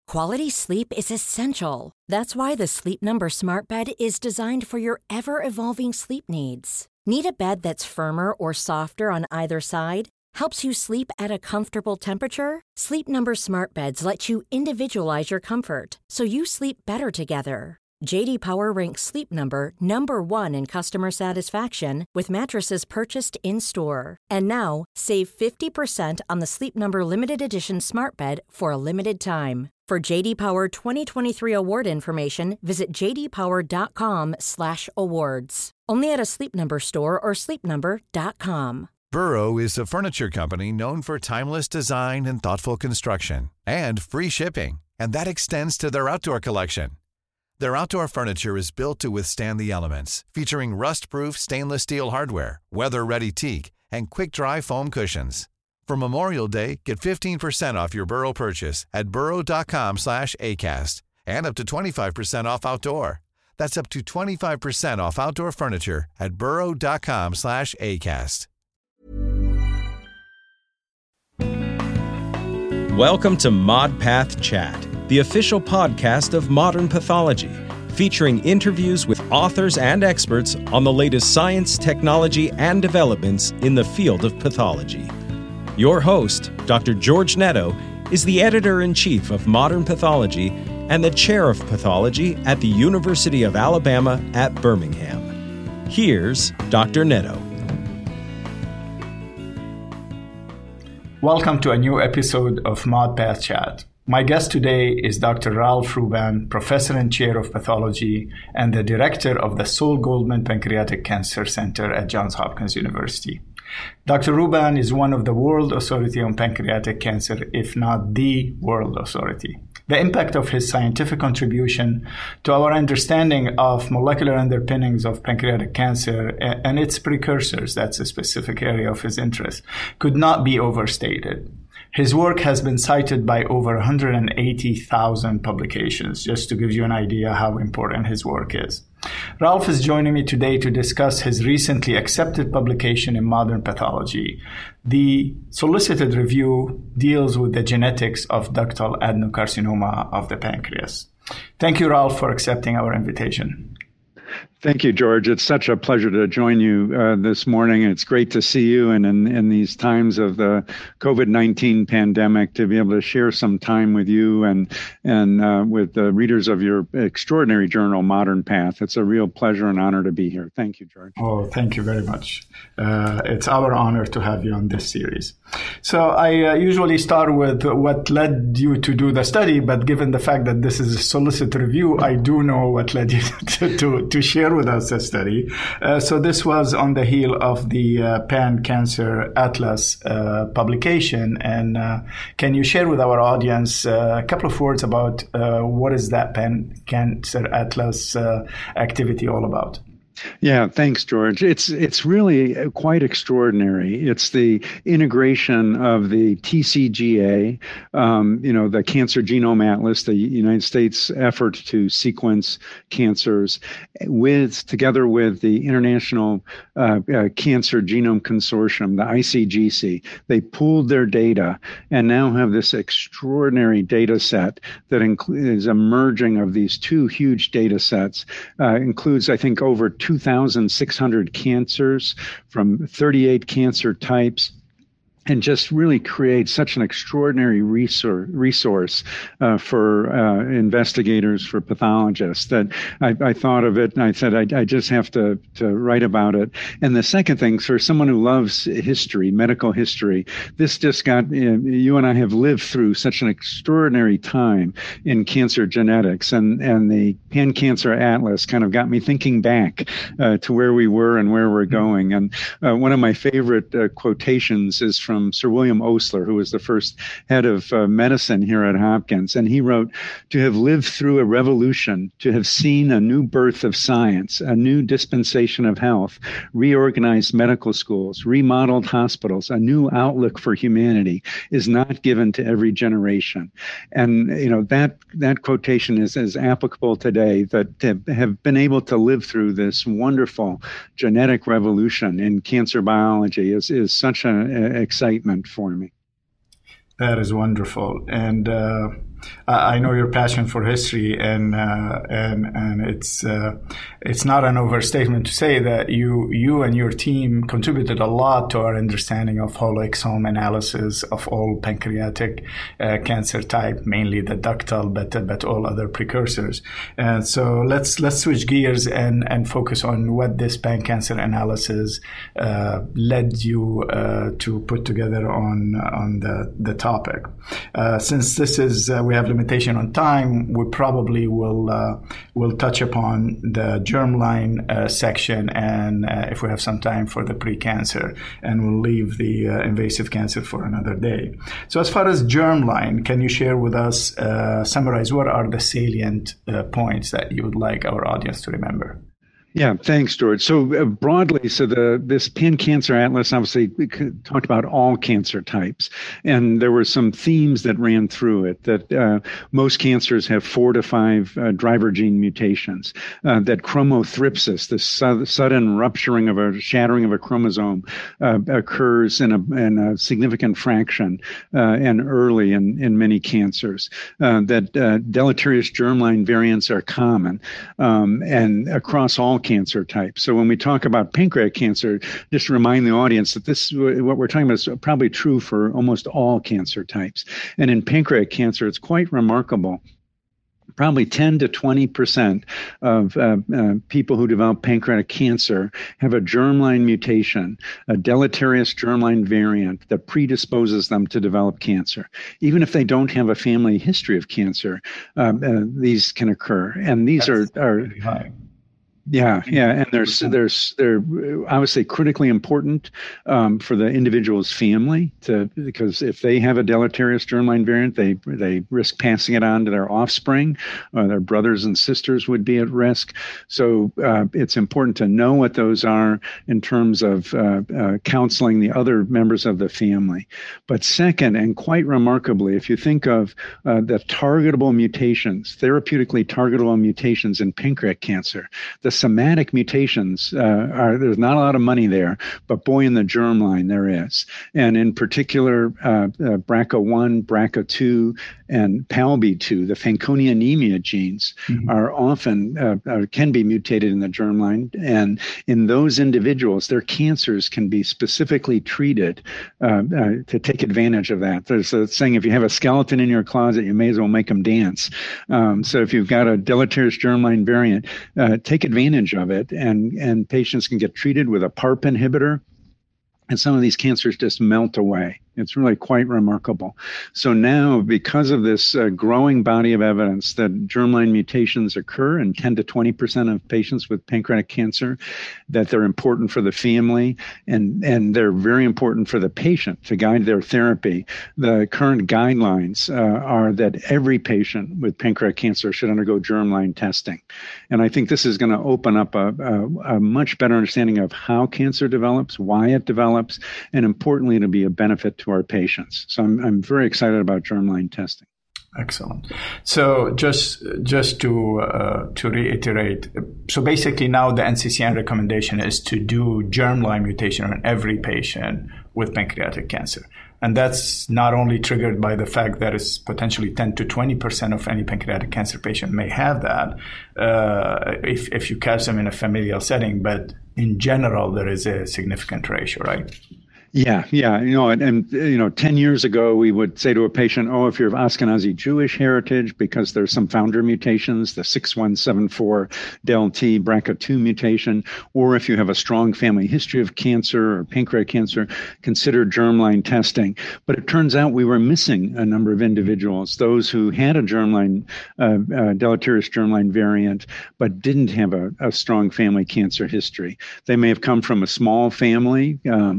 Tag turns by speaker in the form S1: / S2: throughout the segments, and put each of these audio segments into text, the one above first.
S1: Quality sleep is essential. That's why the Sleep Number Smart Bed is designed for your ever-evolving sleep needs. Need a bed that's firmer or softer on either side? Helps you sleep at a comfortable temperature? Sleep Number Smart Beds let you individualize your comfort, so you sleep better together. J.D. Power ranks Sleep Number number 1 in customer satisfaction with mattresses purchased in-store. And now, save 50% on the Sleep Number Limited Edition Smart Bed for a limited time. For J.D. Power 2023 award information, visit jdpower.com/awards. Only at a Sleep Number store or sleepnumber.com.
S2: Burrow is a furniture company known for timeless design and thoughtful construction, and free shipping, and that extends to their outdoor collection. Their outdoor furniture is built to withstand the elements, featuring rust-proof stainless steel hardware, weather-ready teak, and quick-dry foam cushions. For Memorial Day, get 15% off your Burrow purchase at burrow.com/acast, and up to 25% off outdoor. That's up to 25% off outdoor furniture at burrow.com/acast.
S3: Welcome to ModPath Chat, the official podcast of Modern Pathology, featuring interviews with authors and experts on the latest science, technology, and developments in the field of pathology. Your host, Dr. George Netto, is the editor-in-chief of Modern Pathology and the chair of pathology at the University of Alabama at Birmingham. Here's Dr. Netto.
S4: Welcome to a new episode of ModPath Chat. My guest today is Dr. Ralph Ruban, Professor and Chair of Pathology and the Director of the Saul Goldman Pancreatic Cancer Center at Johns Hopkins University. Dr. Ruban is one of the world authority on pancreatic cancer, if not the world authority. The impact of his scientific contribution to our understanding of molecular underpinnings of pancreatic cancer and its precursors, that's a specific area of his interest, could not be overstated. His work has been cited by over 180,000 publications, just to give you an idea how important his work is. Ralph is joining me today to discuss his recently accepted publication in Modern Pathology. The solicited review deals with the genetics of ductal adenocarcinoma of the pancreas. Thank you, Ralph, for accepting our invitation.
S5: Thank you, George. It's such a pleasure to join you this morning. It's great to see you, and in these times of the COVID-19 pandemic, to be able to share some time with you and with the readers of your extraordinary journal, Modern Path. It's a real pleasure and honor to be here. Thank you, George.
S4: Oh, thank you very much. It's our honor to have you on this series. So I usually start with what led you to do the study, but given the fact that this is a solicited review, I do know what led you to share with us a study. So this was on the heel of the Pan Cancer Atlas publication. And can you share with our audience a couple of words about what is that Pan Cancer Atlas activity all about?
S5: Yeah, thanks, George. It's really quite extraordinary. It's the integration of the TCGA, the Cancer Genome Atlas, the United States effort to sequence cancers, together with the International Cancer Genome Consortium, the ICGC. They pooled their data and now have this extraordinary data set that is emerging of these two huge data sets. Includes, I think, over 2,600 cancers from 38 cancer types, and just really create such an extraordinary resource for investigators, for pathologists, that I thought of it and I said, I just have to write about it. And the second thing, for someone who loves history, medical history, this just got, you and I have lived through such an extraordinary time in cancer genetics, and the Pan Cancer Atlas kind of got me thinking back to where we were and where we're going. And one of my favorite quotations is from Sir William Osler, who was the first head of medicine here at Hopkins. And he wrote, "To have lived through a revolution, to have seen a new birth of science, a new dispensation of health, reorganized medical schools, remodeled hospitals, a new outlook for humanity is not given to every generation." And, that quotation is as applicable today, that to have been able to live through this wonderful genetic revolution in cancer biology is such an excitement for me.
S4: That is wonderful. And I know your passion for history, and it's not an overstatement to say that you and your team contributed a lot to our understanding of whole exome analysis of all pancreatic cancer type, mainly the ductal, but all other precursors. And so let's switch gears and focus on what this pan cancer analysis led you to put together on the topic. Since this is we have limitation on time, we probably will touch upon the germline section, and if we have some time for the pre-cancer, and we'll leave the invasive cancer for another day. So as far as germline, can you share with us, summarize what are the salient points that you would like our audience to remember?
S5: Yeah, thanks, George. So broadly, this pan-cancer atlas obviously talked about all cancer types, and there were some themes that ran through it, that most cancers have 4 to 5 driver gene mutations, that chromothripsis, the sudden shattering of a chromosome, occurs in a significant fraction and early in many cancers, that deleterious germline variants are common and across all cancer types. So when we talk about pancreatic cancer, just to remind the audience that what we're talking about is probably true for almost all cancer types. And in pancreatic cancer, it's quite remarkable. Probably 10 to 20% of people who develop pancreatic cancer have a germline mutation, a deleterious germline variant that predisposes them to develop cancer. Even if they don't have a family history of cancer, these can occur. And these
S4: That's
S5: are
S4: really high.
S5: Yeah, and they're obviously critically important for the individual's family, because if they have a deleterious germline variant, they risk passing it on to their offspring. Their brothers and sisters would be at risk. So it's important to know what those are in terms of counseling the other members of the family. But second, and quite remarkably, if you think of the targetable mutations, therapeutically targetable mutations in pancreatic cancer, the somatic mutations there's not a lot of money there, but boy, in the germline there is. And in particular, BRCA1, BRCA2, and PALB2, the Fanconi anemia genes, are often can be mutated in the germline. And in those individuals, their cancers can be specifically treated to take advantage of that. There's a saying, if you have a skeleton in your closet, you may as well make them dance. So if you've got a deleterious germline variant, take advantage of it, and patients can get treated with a PARP inhibitor, and some of these cancers just melt away. It's really quite remarkable. So now, because of this growing body of evidence that germline mutations occur in 10 to 20% of patients with pancreatic cancer, that they're important for the family, and they're very important for the patient to guide their therapy, the current guidelines are that every patient with pancreatic cancer should undergo germline testing. And I think this is going to open up a much better understanding of how cancer develops, why it develops, and importantly, to be a benefit to our patients. So I'm very excited about germline testing.
S4: Excellent. So just to reiterate, so basically now the NCCN recommendation is to do germline mutation on every patient with pancreatic cancer. And that's not only triggered by the fact that it's potentially 10 to 20% of any pancreatic cancer patient may have that if you catch them in a familial setting, but in general, there is a significant ratio, right?
S5: Yeah. And 10 years ago, we would say to a patient, if you're of Ashkenazi Jewish heritage, because there's some founder mutations, the 6174 del-T BRCA2 mutation, or if you have a strong family history of cancer or pancreatic cancer, consider germline testing. But it turns out we were missing a number of individuals, those who had a germline, deleterious germline variant, but didn't have a strong family cancer history. They may have come from a small family,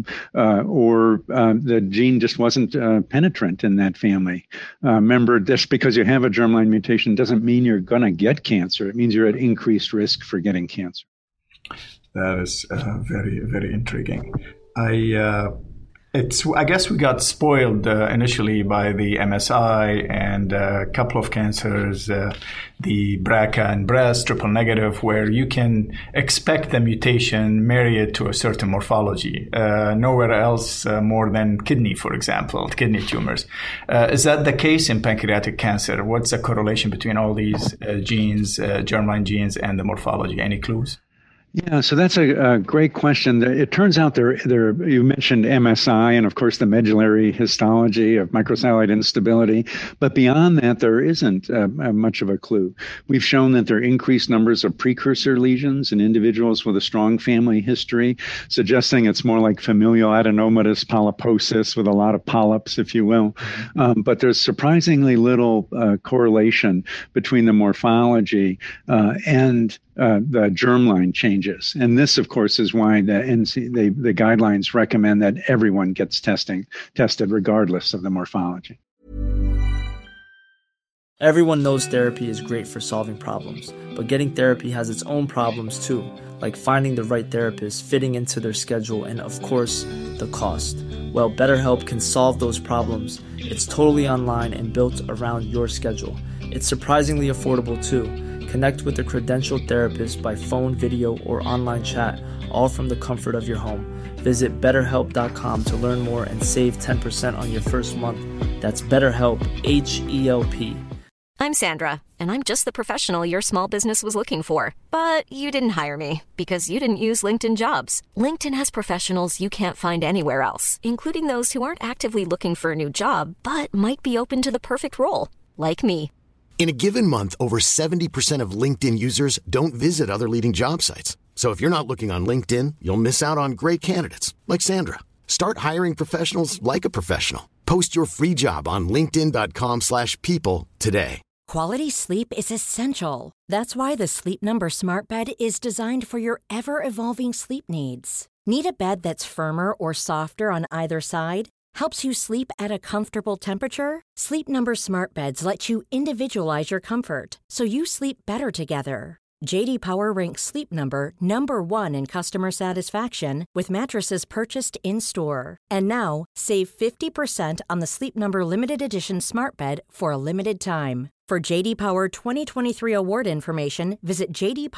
S5: or the gene just wasn't penetrant in that family. Remember, just because you have a germline mutation doesn't mean you're going to get cancer. It means you're at increased risk for getting cancer.
S4: That is very, very intriguing. I I guess we got spoiled initially by the MSI and a couple of cancers, the BRCA and breast, triple negative, where you can expect the mutation, marry it to a certain morphology. Nowhere else more than kidney, for example, kidney tumors. Is that the case in pancreatic cancer? What's the correlation between all these genes, germline genes, and the morphology? Any clues?
S5: Yeah, so that's a great question. It turns out there you mentioned MSI and, of course, the medullary histology of microsatellite instability. But beyond that, there isn't much of a clue. We've shown that there are increased numbers of precursor lesions in individuals with a strong family history, suggesting it's more like familial adenomatous polyposis with a lot of polyps, if you will. But there's surprisingly little correlation between the morphology and the germline changes. And this, of course, is why the guidelines recommend that everyone gets tested regardless of the morphology.
S6: Everyone knows therapy is great for solving problems, but getting therapy has its own problems too, like finding the right therapist, fitting into their schedule, and of course, the cost. Well, BetterHelp can solve those problems. It's totally online and built around your schedule. It's surprisingly affordable too. Connect with a credentialed therapist by phone, video, or online chat, all from the comfort of your home. Visit BetterHelp.com to learn more and save 10% on your first month. That's BetterHelp, H-E-L-P.
S7: I'm Sandra, and I'm just the professional your small business was looking for. But you didn't hire me because you didn't use LinkedIn Jobs. LinkedIn has professionals you can't find anywhere else, including those who aren't actively looking for a new job, but might be open to the perfect role, like me.
S8: In a given month, over 70% of LinkedIn users don't visit other leading job sites. So if you're not looking on LinkedIn, you'll miss out on great candidates like Sandra. Start hiring professionals like a professional. Post your free job on linkedin.com/people today.
S1: Quality sleep is essential. That's why the Sleep Number Smart Bed is designed for your ever-evolving sleep needs. Need a bed that's firmer or softer on either side? Helps you sleep at a comfortable temperature? Sleep Number Smart Beds let you individualize your comfort, so you sleep better together. J.D. Power ranks Sleep Number #1 in customer satisfaction with mattresses purchased in-store. And now, save 50% on the Sleep Number Limited Edition Smart Bed for a limited time. For J.D. Power 2023 award information, visit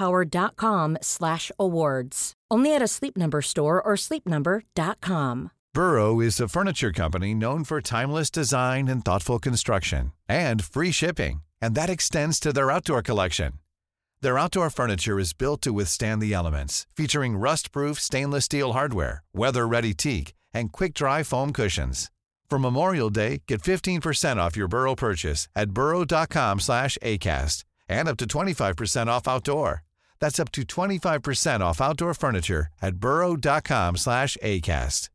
S1: jdpower.com/awards. Only at a Sleep Number store or sleepnumber.com.
S2: Burrow is a furniture company known for timeless design and thoughtful construction, and free shipping, and that extends to their outdoor collection. Their outdoor furniture is built to withstand the elements, featuring rust-proof stainless steel hardware, weather-ready teak, and quick-dry foam cushions. For Memorial Day, get 15% off your Burrow purchase at burrow.com/acast, and up to 25% off outdoor. That's up to 25% off outdoor furniture at burrow.com/acast.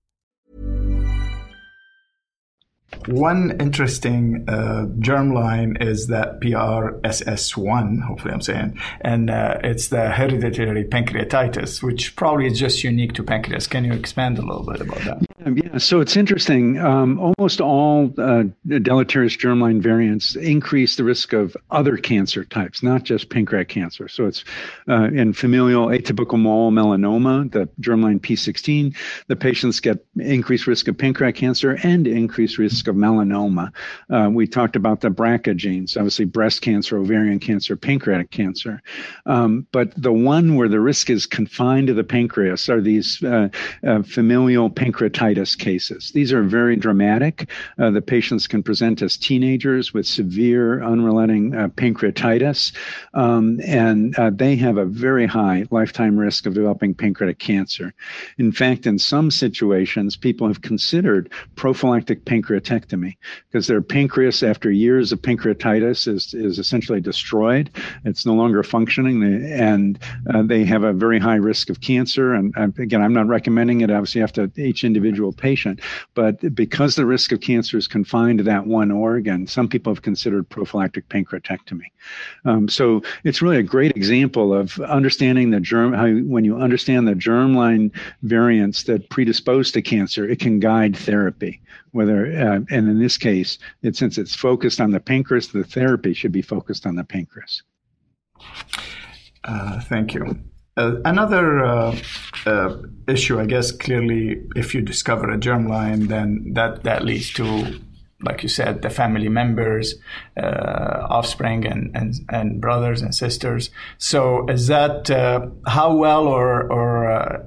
S4: One interesting germline is that PRSS1, hopefully I'm saying, and it's the hereditary pancreatitis, which probably is just unique to pancreas. Can you expand a little bit about that?
S5: Yeah, so it's interesting. Almost all deleterious germline variants increase the risk of other cancer types, not just pancreatic cancer. So it's in familial atypical mole melanoma, the germline P16, the patients get increased risk of pancreatic cancer and increased risk of melanoma. We talked about the BRCA genes, obviously breast cancer, ovarian cancer, pancreatic cancer. But the one where the risk is confined to the pancreas are these familial pancreatitis cases. These are very dramatic. The patients can present as teenagers with severe, unrelenting pancreatitis, and they have a very high lifetime risk of developing pancreatic cancer. In fact, in some situations, people have considered prophylactic pancreatectomy because their pancreas, after years of pancreatitis, is essentially destroyed. It's no longer functioning, and they have a very high risk of cancer. And again, I'm not recommending it. Obviously, you have to each individual patient, but because the risk of cancer is confined to that one organ, some people have considered prophylactic pancreatectomy. So it's really a great example of understanding how when you understand the germline variants that predispose to cancer, it can guide therapy. And in this case, since it's focused on the pancreas, the therapy should be focused on the pancreas.
S4: Thank you. Another issue, I guess clearly if you discover a germline, then that leads to, like you said, the family members, offspring, and brothers and sisters. So, is that how well or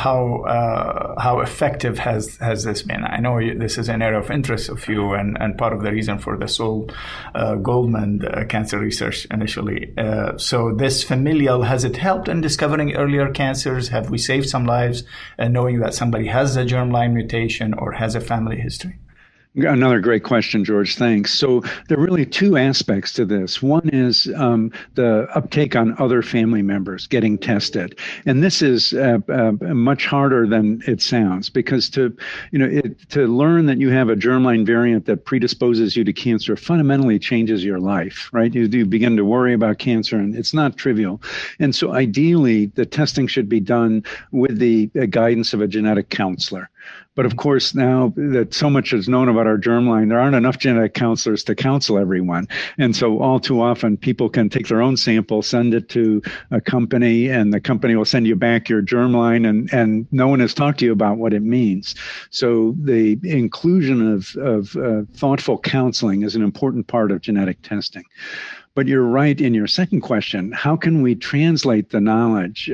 S4: how effective has this been? I know this is an area of interest of you, and part of the reason for the Saul Goldman cancer research initially. So, this familial, has it helped in discovering earlier cancers? Have we saved some lives knowing that somebody has a germline mutation or has a family history?
S5: Another great question, George. Thanks. So there are really two aspects to this. One is the uptake on other family members getting tested, and this is much harder than it sounds, because to learn that you have a germline variant that predisposes you to cancer fundamentally changes your life, right? You begin to worry about cancer, and it's not trivial. And so ideally, the testing should be done with the guidance of a genetic counselor. But of course, now that so much is known about our germline, there aren't enough genetic counselors to counsel everyone. And so all too often, people can take their own sample, send it to a company, and the company will send you back your germline, and no one has talked to you about what it means. So the inclusion of thoughtful counseling is an important part of genetic testing. But you're right in your second question. How can we translate the knowledge?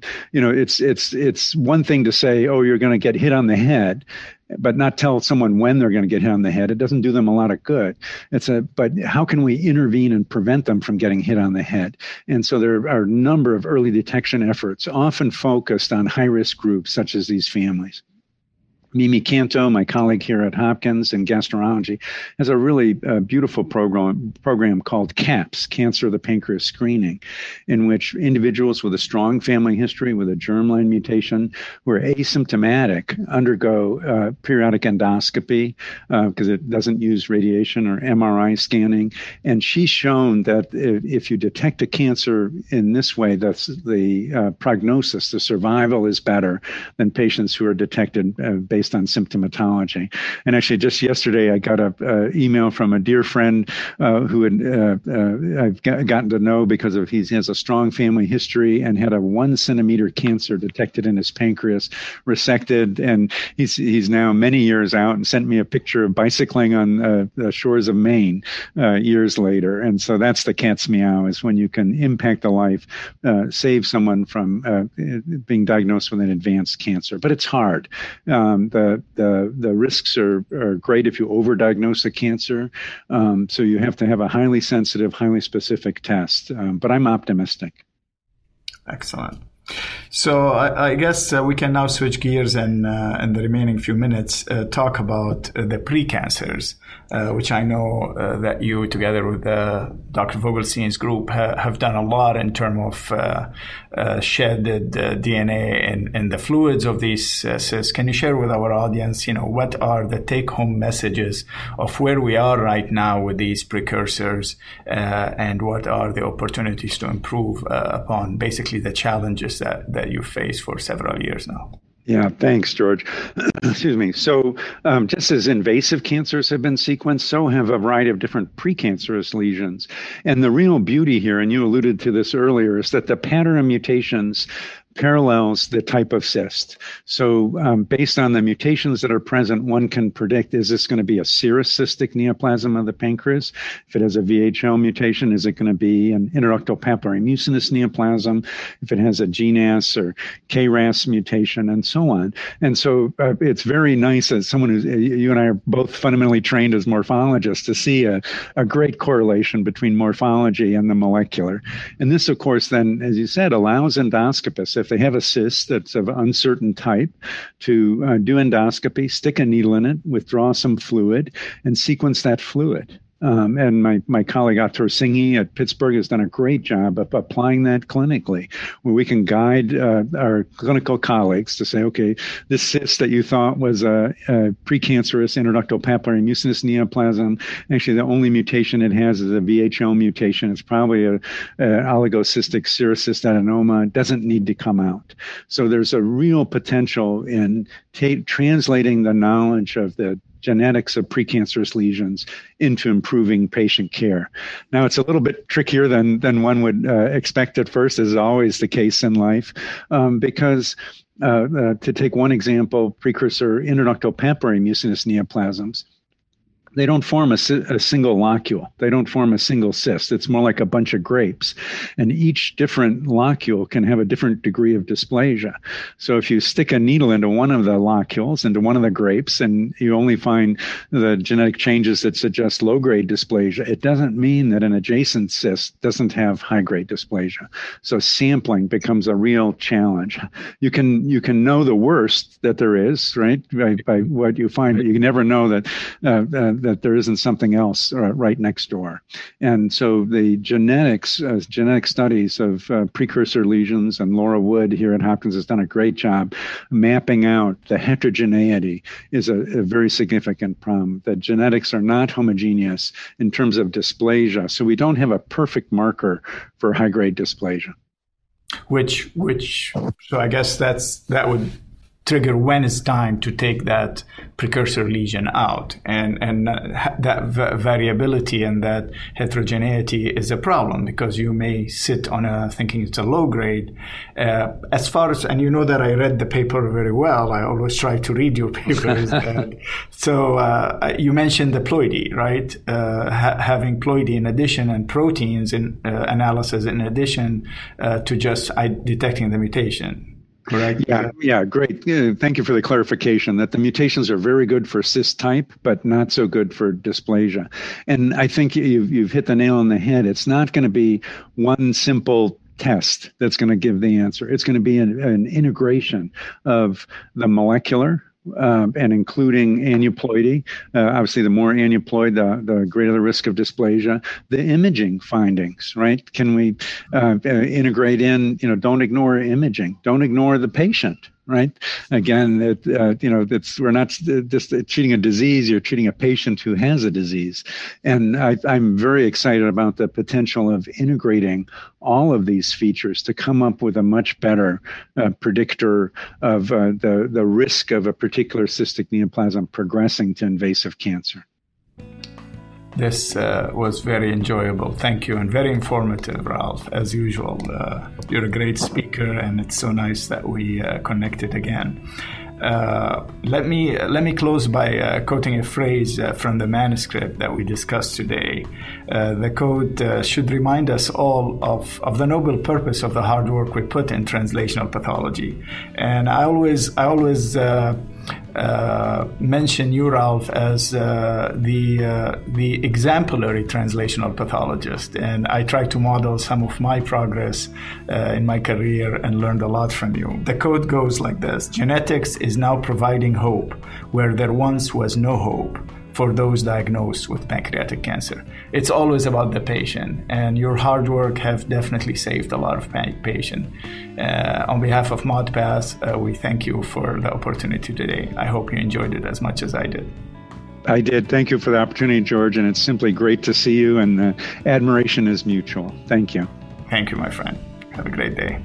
S5: It's one thing to say, oh, you're going to get hit on the head, but not tell someone when they're going to get hit on the head. It doesn't do them a lot of good. But how can we intervene and prevent them from getting hit on the head? And so there are a number of early detection efforts, often focused on high-risk groups such as these families. Mimi Canto, my colleague here at Hopkins in gastroenterology, has a really beautiful program called CAPS, Cancer of the Pancreas Screening, in which individuals with a strong family history with a germline mutation who are asymptomatic undergo periodic endoscopy because it doesn't use radiation or MRI scanning. And she's shown that if you detect a cancer in this way, that's the prognosis, the survival is better than patients who are detected based on symptomatology. And actually, just yesterday, I got an email from a dear friend who I've gotten to know because of he has a strong family history and had a 1 centimeter cancer detected in his pancreas, resected, and he's now many years out and sent me a picture of bicycling on the shores of Maine years later. And so that's the cat's meow, is when you can impact the life, save someone from being diagnosed with an advanced cancer. But it's hard. The risks are great if you overdiagnose the cancer. So you have to have a highly sensitive, highly specific test. But I'm optimistic.
S4: Excellent. So I guess we can now switch gears and in the remaining few minutes talk about the precancers, which I know that you, together with Dr. Vogelstein's group, have done a lot in terms of shedded DNA in the fluids of these cysts. Can you share with our audience, what are the take-home messages of where we are right now with these precursors, and what are the opportunities to improve upon basically the challenges that you face for several years now?
S5: Yeah, thanks, George. Excuse me. So just as invasive cancers have been sequenced, so have a variety of different precancerous lesions. And the real beauty here, and you alluded to this earlier, is that the pattern of mutations parallels the type of cyst. So based on the mutations that are present, one can predict, is this going to be a serous cystic neoplasm of the pancreas? If it has a VHL mutation, is it going to be an interductal papillary mucinous neoplasm? If it has a GNAS or KRAS mutation, and so on. And so it's very nice as someone who's, you and I are both fundamentally trained as morphologists, to see a great correlation between morphology and the molecular. And this, of course, then, as you said, allows endoscopists, if they have a cyst that's of uncertain type, to do endoscopy, stick a needle in it, withdraw some fluid, and sequence that fluid. And my colleague Atul Singhi at Pittsburgh has done a great job of applying that clinically, where we can guide our clinical colleagues to say, okay, this cyst that you thought was a precancerous interductal papillary mucinous neoplasm, actually the only mutation it has is a VHL mutation. It's probably a oligocystic serous cyst adenoma. It doesn't need to come out. So there's a real potential in translating the knowledge of the genetics of precancerous lesions into improving patient care. Now, it's a little bit trickier than one would expect at first, as is always the case in life, because to take one example, precursor intraductal papillary mucinous neoplasms, they don't form a single locule. They don't form a single cyst. It's more like a bunch of grapes. And each different locule can have a different degree of dysplasia. So if you stick a needle into one of the locules, into one of the grapes, and you only find the genetic changes that suggest low-grade dysplasia, it doesn't mean that an adjacent cyst doesn't have high-grade dysplasia. So sampling becomes a real challenge. You can know the worst that there is, right, by what you find, but you can never know that that there isn't something else right next door. And so the genetic studies of precursor lesions, and Laura Wood here at Hopkins has done a great job mapping out the heterogeneity is a very significant problem. The genetics are not homogeneous in terms of dysplasia. So we don't have a perfect marker for high-grade dysplasia.
S4: So I guess that would trigger when it's time to take that precursor lesion out, and that variability and that heterogeneity is a problem, because you may sit on thinking it's a low grade. As far as, and you know that I read the paper very well. I always try to read your papers. So you mentioned the ploidy, right? Having ploidy in addition, and proteins in analysis in addition to just detecting the mutation. Correct.
S5: Yeah, great. Thank you for the clarification that the mutations are very good for cyst type, but not so good for dysplasia. And I think you've hit the nail on the head. It's not going to be one simple test that's going to give the answer. It's going to be an integration of the molecular, and including aneuploidy. Obviously, the more aneuploid, the greater the risk of dysplasia. The imaging findings, right? Can we integrate in, don't ignore imaging. Don't ignore the patient, right? Again, we're not just treating a disease, you're treating a patient who has a disease. And I'm very excited about the potential of integrating all of these features to come up with a much better predictor of the risk of a particular cystic neoplasm progressing to invasive cancer.
S4: This was very enjoyable. Thank you, and very informative, Ralph, as usual. You're a great speaker, and it's so nice that we connected again. Let me close by quoting a phrase from the manuscript that we discussed today. The quote should remind us all of the noble purpose of the hard work we put in translational pathology. And I always mention you, Ralph, as the exemplary translational pathologist, and I try to model some of my progress in my career and learned a lot from you. The quote goes like this: "Genetics is now providing hope where there once was no hope for those diagnosed with pancreatic cancer." It's always about the patient, and your hard work have definitely saved a lot of patients. On behalf of ModPath, we thank you for the opportunity today. I hope you enjoyed it as much as I did.
S5: I did. Thank you for the opportunity, George, and it's simply great to see you, and the admiration is mutual. Thank you.
S4: Thank you, my friend. Have a great day.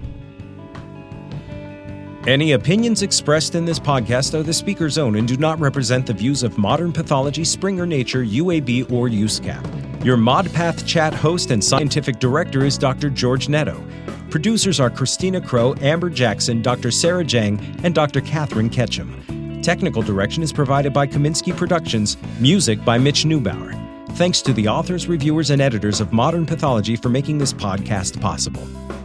S3: Any opinions expressed in this podcast are the speaker's own and do not represent the views of Modern Pathology, Springer Nature, UAB, or USCAP. Your ModPath Chat host and scientific director is Dr. George Netto. Producers are Christina Crow, Amber Jackson, Dr. Sarah Jang, and Dr. Catherine Ketchum. Technical direction is provided by Kaminsky Productions, music by Mitch Neubauer. Thanks to the authors, reviewers, and editors of Modern Pathology for making this podcast possible.